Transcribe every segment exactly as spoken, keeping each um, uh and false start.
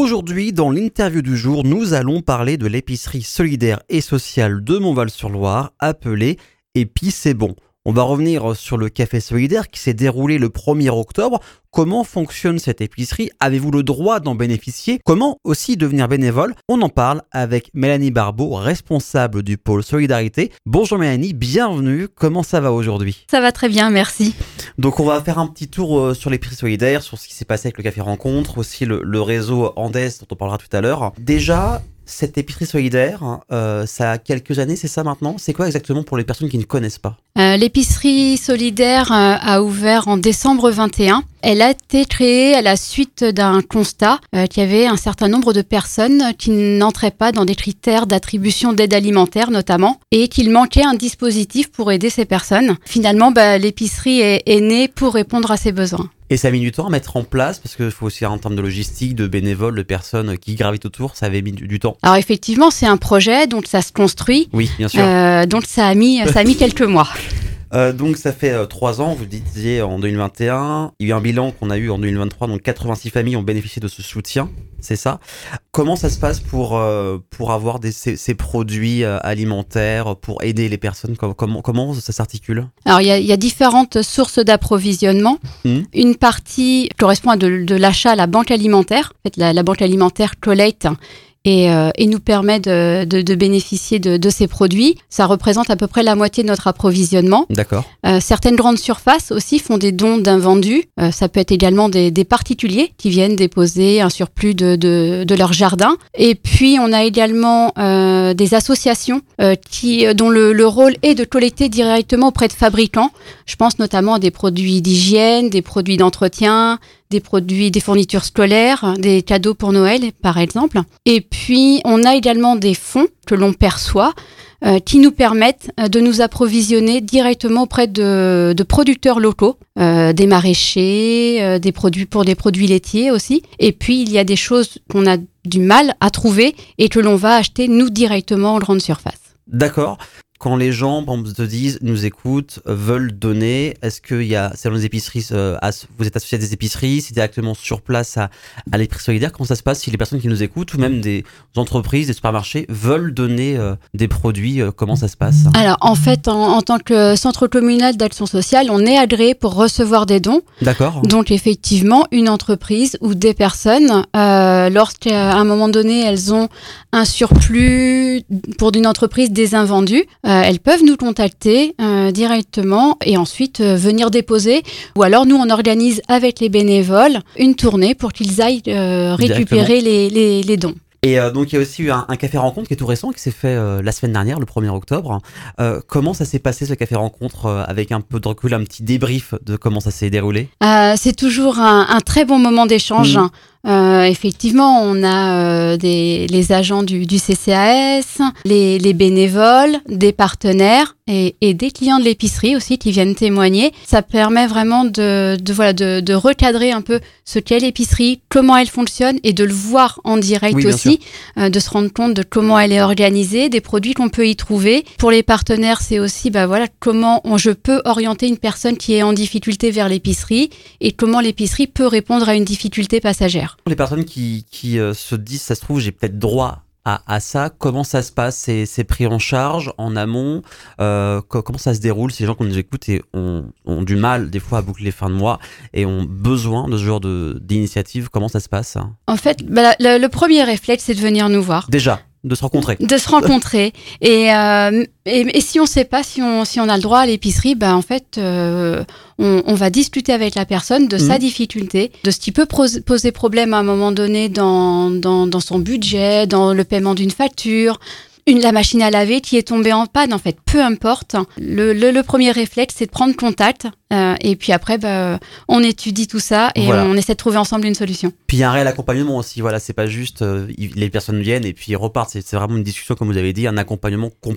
Aujourd'hui, dans l'interview du jour, nous allons parler de l'épicerie solidaire et sociale de Montval-sur-Loire, appelée Épi c'est bon. On va revenir sur le café solidaire qui s'est déroulé le premier octobre. Comment fonctionne cette épicerie? Avez-vous le droit d'en bénéficier? Comment aussi devenir bénévole? On en parle avec Mélanie Barbeau, responsable du pôle Solidarité. Bonjour Mélanie, bienvenue. Comment ça va aujourd'hui? Ça va très bien, merci. Donc on va faire un petit tour sur l'épicerie solidaire, sur ce qui s'est passé avec le café rencontre, aussi le, le réseau Andes dont on parlera tout à l'heure. Déjà, cette épicerie solidaire, euh, ça a quelques années, c'est ça maintenant? C'est quoi exactement pour les personnes qui ne connaissent pas? euh, L'épicerie solidaire euh, a ouvert en décembre vingt et un. Elle a été créée à la suite d'un constat euh, qu'il y avait un certain nombre de personnes qui n'entraient pas dans des critères d'attribution d'aide alimentaire notamment, et qu'il manquait un dispositif pour aider ces personnes. Finalement, bah, l'épicerie est, est née pour répondre à ces besoins. Et ça a mis du temps à mettre en place, parce qu'il faut aussi en termes de logistique, de bénévoles, de personnes qui gravitent autour, ça avait mis du, du temps. Alors effectivement, c'est un projet, donc ça se construit. Oui, bien sûr. Euh, donc ça a mis, ça a mis quelques mois. Euh, donc ça fait euh, trois ans, vous disiez en deux mille vingt et un, il y a eu un bilan qu'on a eu en deux mille vingt-trois, donc quatre-vingt-six familles ont bénéficié de ce soutien, c'est ça. Comment ça se passe pour, euh, pour avoir des, ces, ces produits euh, alimentaires, pour aider les personnes? Comment, comment ça s'articule? Alors il y a, il y a différentes sources d'approvisionnement. Mmh. Une partie correspond à de, de l'achat à la banque alimentaire. En fait, la, la banque alimentaire collecte Et, euh, et nous permet de, de, de bénéficier de, de ces produits. Ça représente à peu près la moitié de notre approvisionnement. D'accord. Euh, certaines grandes surfaces aussi font des dons d'invendus. Euh, ça peut être également des, des particuliers qui viennent déposer un surplus de, de, de leur jardin. Et puis on a également euh, des associations euh, qui, dont le, le rôle est de collecter directement auprès de fabricants. Je pense notamment à des produits d'hygiène, des produits d'entretien, des produits, des fournitures scolaires, des cadeaux pour Noël, par exemple. Et puis, on a également des fonds que l'on perçoit euh, qui nous permettent de nous approvisionner directement auprès de, de producteurs locaux, euh, des maraîchers, euh, des produits pour des produits laitiers aussi. Et puis, il y a des choses qu'on a du mal à trouver et que l'on va acheter, nous, directement en grande surface. D'accord. Quand les gens te disent, nous écoutent, veulent donner, est-ce qu'il y a, selon les épiceries, euh, as, vous êtes associé à des épiceries, c'est directement sur place à, à l'épicerie solidaire? Comment ça se passe si les personnes qui nous écoutent, ou même des entreprises, des supermarchés, veulent donner euh, des produits? euh, Comment ça se passe? Alors, en fait, en, en tant que centre communal d'action sociale, on est agréé pour recevoir des dons. D'accord. Donc, effectivement, une entreprise ou des personnes, euh, lorsqu'à un moment donné, elles ont un surplus pour d'une entreprise des invendus, euh, elles peuvent nous contacter euh, directement et ensuite euh, venir déposer. Ou alors, nous, on organise avec les bénévoles une tournée pour qu'ils aillent euh, récupérer les, les, les dons. Et euh, donc, il y a aussi eu un, un café rencontre qui est tout récent, qui s'est fait euh, la semaine dernière, le premier octobre. Euh, comment ça s'est passé, ce café rencontre, euh, avec un peu de recul, un petit débrief de comment ça s'est déroulé? euh, C'est toujours un, un très bon moment d'échange. Mmh. Euh, effectivement, on a euh, des, les agents du, du C C A S, les, les bénévoles, des partenaires et, et des clients de l'épicerie aussi qui viennent témoigner. Ça permet vraiment de, de, voilà, de, de recadrer un peu ce qu'est l'épicerie, comment elle fonctionne et de le voir en direct oui, aussi, euh, de se rendre compte de comment elle est organisée, des produits qu'on peut y trouver. Pour les partenaires, c'est aussi bah, voilà, comment on, je peux orienter une personne qui est en difficulté vers l'épicerie et comment l'épicerie peut répondre à une difficulté passagère. Les personnes qui, qui euh, se disent, ça se trouve, j'ai peut-être droit à, à ça, comment ça se passe? C'est, c'est pris en charge en amont? euh, co- Comment ça se déroule si les gens qui nous écoutent et ont, ont du mal des fois à boucler les fins de mois et ont besoin de ce genre de, d'initiative? Comment ça se passe? En fait, bah, le, le premier réflexe, c'est de venir nous voir. Déjà de se rencontrer. De se rencontrer. et, euh, et, et si on ne sait pas si on, si on a le droit à l'épicerie, bah en fait, euh, on, on va discuter avec la personne de mmh. sa difficulté, de ce qui peut poser problème à un moment donné dans, dans, dans son budget, dans le paiement d'une facture, une, la machine à laver qui est tombée en panne, en fait, peu importe. Le, le, le premier réflexe, c'est de prendre contact. Euh, et puis après, bah, on étudie tout ça et voilà. on essaie de trouver ensemble une solution. Puis il y a un réel accompagnement aussi. Voilà, c'est pas juste euh, les personnes viennent et puis ils repartent. C'est, c'est vraiment une discussion, comme vous avez dit, un accompagnement complet.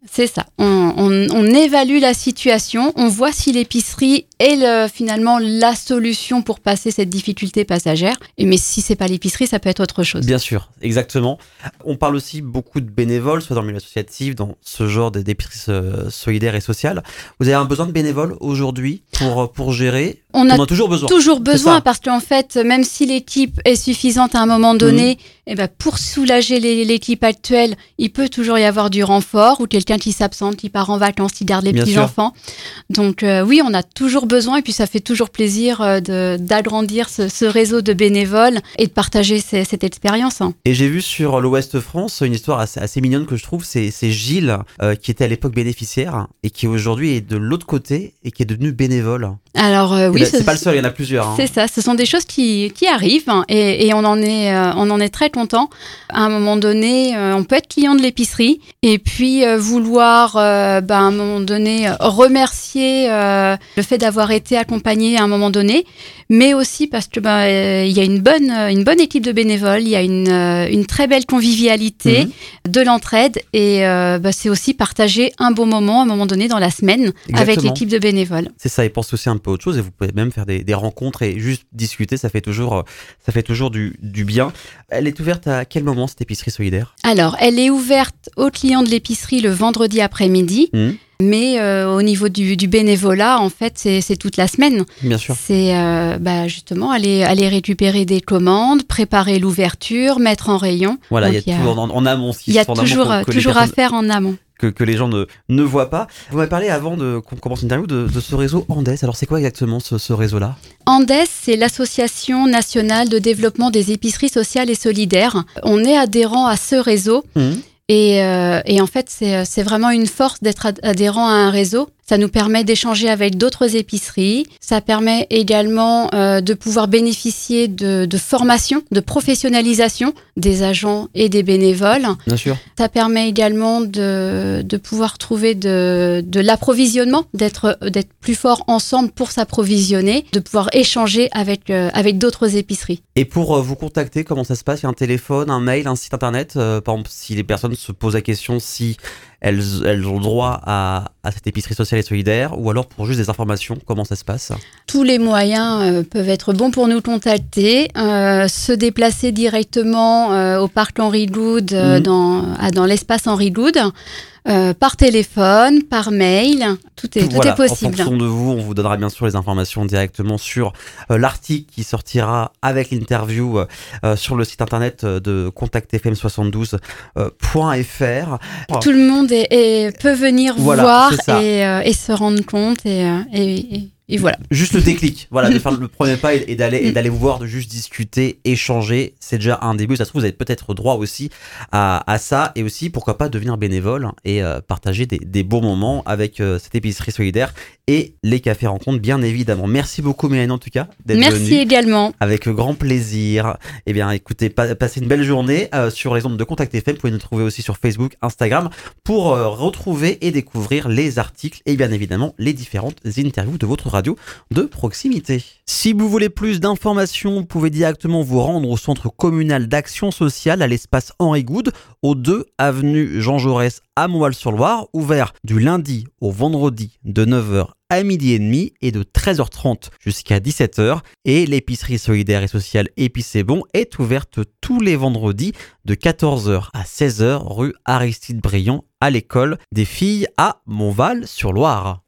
C'est ça. On, on, on évalue la situation, on voit si l'épicerie est le, finalement la solution pour passer cette difficulté passagère. Et mais si c'est pas l'épicerie, ça peut être autre chose. Bien sûr, exactement. On parle aussi beaucoup de bénévoles, soit dans le milieu associatif, dans ce genre d'épicerie solidaire et sociale. Vous avez un besoin de bénévoles aujourd'hui pour, pour gérer? On a, on a toujours besoin. Toujours besoin parce qu'en fait, même si l'équipe est suffisante à un moment donné, mmh. eh ben pour soulager les, l'équipe actuelle, il peut toujours y avoir du renfort ou quelqu'un qui s'absente, qui part en vacances, qui garde les Bien petits sûr. enfants. Donc euh, oui, on a toujours besoin et puis ça fait toujours plaisir euh, de, d'agrandir ce, ce réseau de bénévoles et de partager ces, cette expérience. Hein. Et j'ai vu sur l'Ouest France une histoire assez, assez mignonne que je trouve, c'est, c'est Gilles euh, qui était à l'époque bénéficiaire et qui aujourd'hui est de l'autre côté et qui est devenu bénévole. Alors euh, oui, ben, c'est pas le seul, il y en a plusieurs. Hein. C'est ça, ce sont des choses qui, qui arrivent hein, et, et on en est, euh, on en est très content. À un moment donné, euh, on peut être client de l'épicerie et puis euh, vouloir, euh, bah, à un moment donné, remercier euh, le fait d'avoir été accompagné à un moment donné, mais aussi parce que bah, euh, il y a une bonne, une bonne équipe de bénévoles, il y a une, euh, une très belle convivialité, mmh. de l'entraide et euh, bah, c'est aussi partager un bon moment à un moment donné dans la semaine. Exactement. Avec l'équipe de bénévoles. C'est ça, et pense aussi un peu autre chose et vous pouvez même faire des, des rencontres et juste discuter, ça fait toujours, ça fait toujours du, du bien. Elle est ouverte à quel moment cette épicerie solidaire? Alors, elle est ouverte aux clients de l'épicerie le vendredi après-midi. Mmh. Mais euh, au niveau du, du bénévolat, en fait, c'est, c'est toute la semaine. Bien sûr. C'est euh, bah, justement aller, aller récupérer des commandes, préparer l'ouverture, mettre en rayon. Voilà, il y a, y a tout en, en amont. Il y a toujours, que, que toujours personnes... à faire en amont. Que, que les gens ne, ne voient pas. Vous m'avez parlé avant de, qu'on commence l'interview de, de ce réseau Andes. Alors c'est quoi exactement ce, ce réseau-là? Andes, c'est l'Association nationale de développement des épiceries sociales et solidaires. On est adhérent à ce réseau. Mmh. Et, euh, et en fait, c'est, c'est vraiment une force d'être adhérent à un réseau. Ça nous permet d'échanger avec d'autres épiceries. Ça permet également euh, de pouvoir bénéficier de, de formation, de professionnalisation des agents et des bénévoles. Bien sûr. Ça permet également de, de pouvoir trouver de, de l'approvisionnement, d'être, d'être plus fort ensemble pour s'approvisionner, de pouvoir échanger avec, euh, avec d'autres épiceries. Et pour euh, vous contacter, comment ça se passe? Il y a un téléphone, un mail, un site internet euh, par exemple, si les personnes se posent la question si elles, elles ont droit à, à cette épicerie sociale et solidaire, ou alors pour juste des informations, comment ça se passe? Tous les moyens euh, peuvent être bons pour nous contacter, euh, se déplacer directement euh, au parc Henri Goude, euh, mmh. dans, à, dans l'espace Henri Goude, euh, par téléphone, par mail, tout est, tout voilà, est possible. En fonction de vous, on vous donnera bien sûr les informations directement sur euh, l'article qui sortira avec l'interview euh, sur le site internet de contact f m soixante-douze point f r. Tout le monde est, est, peut venir voilà, voir et, euh, et se rendre compte et, et, et Et voilà. Juste le déclic, voilà, de faire le premier pas et, et d'aller et d'aller vous voir, de juste discuter, échanger, c'est déjà un début. Ça se trouve, vous avez peut-être droit aussi à, à ça, et aussi pourquoi pas devenir bénévole et euh, partager des, des bons moments avec euh, cette épicerie solidaire et les cafés rencontres, bien évidemment. Merci beaucoup, Mélanie, en tout cas, d'être venue. Merci également. Avec grand plaisir. Eh bien, écoutez, pa- passez une belle journée euh, sur les ondes de Contact F M. Vous pouvez nous trouver aussi sur Facebook, Instagram, pour euh, retrouver et découvrir les articles et bien évidemment les différentes interviews de votre radio de proximité. Si vous voulez plus d'informations, vous pouvez directement vous rendre au centre communal d'action sociale à l'espace Henri Goude, au deux avenue Jean Jaurès à Montval-sur-Loire, ouvert du lundi au vendredi de neuf heures à midi et demi et de treize heures trente jusqu'à dix-sept heures. Et l'épicerie solidaire et sociale Épicé Bon est ouverte tous les vendredis de quatorze heures à seize heures rue Aristide Briand à l'école des filles à Montval-sur-Loire.